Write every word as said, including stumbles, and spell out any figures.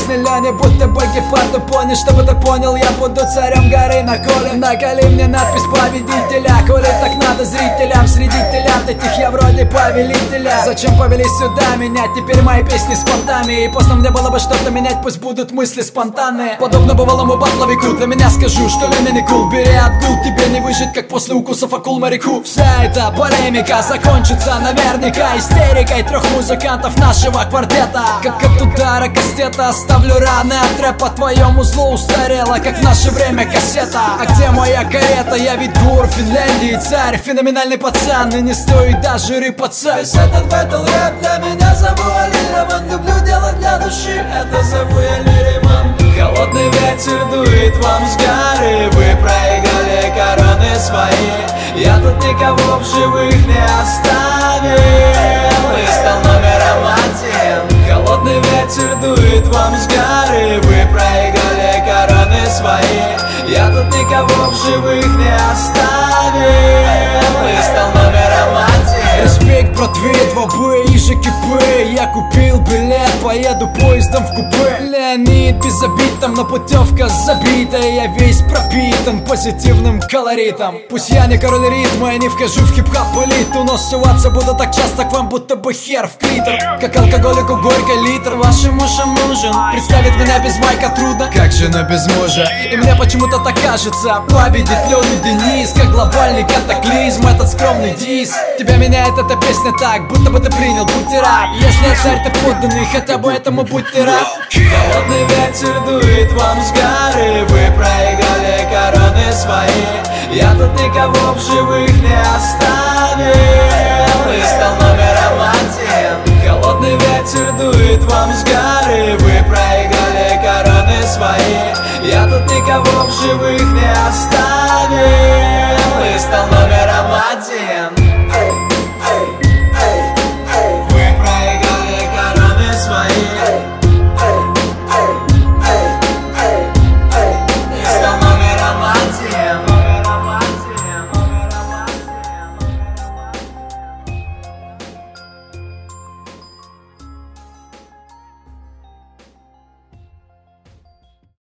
песни Лёни, будто бы гепарду пони. Чтобы ты понял, я буду царем горы на коле. Наколи мне надпись победителя, коли так надо зрителям. Среди телят этих я вроде повелителя. Зачем повели сюда меня? Теперь мои песни спонтанные. И после мне было бы что-то менять, пусть будут мысли спонтанные. Подобно бывалому батловику, для меня скажу, что Леня не кул. Бери отгул, тебе не выжить, как после укусов акул моряку. Вся эта полемика закончится наверняка истерикой трех музыкантов нашего квартета. Как от удара кастета оставлю раны от рэпа. Твоему злу устарела, как в наше время кассета. А где моя карета? Я ведь двор Финляндии, царь, феноменальный пацан. И не стоит даже рыпаться. Весь этот бэтл рэп для меня завуалирован. Люблю делать для души, это зову я Лириман. Холодный ветер дует вам с горы. Вы проиграли короны свои. Я тут никого в живых не оставил и стал номером один. Холодный ветер дует вам с горы. Вы проиграли короны свои. Я тут никого в живых не оставил и стал номером один. Респект, братве, два Б, иже КП. Я купил билет, поеду поездом в купе. Леонид без обид там, но путевка забита. Я весь пропитан позитивным колоритом. Пусть я не король ритма, я не вхожу в хип-хоп элиту, но ссылаться буду так часто к вам, будто бы хер в клитор. Как алкоголику горько литр вашим ушам нужен. Представить меня без майка трудно, как жена без мужа. И мне почему-то так кажется, победит Лёня Денис, как глобальный катаклизм, этот скромный дис. Тебя меняет эта песня так, будто бы ты принял, будь ты раб. Если я царь, ты подданный, хотя бы этому будь ты рад. Холодный ветер дует вам с горы. Вы проиграли короны свои. Я тут никого в живых не оставил и стал номером один. Холодный ветер дует вам с горы. Вы проиграли короны свои. Я тут никого в живых не оставил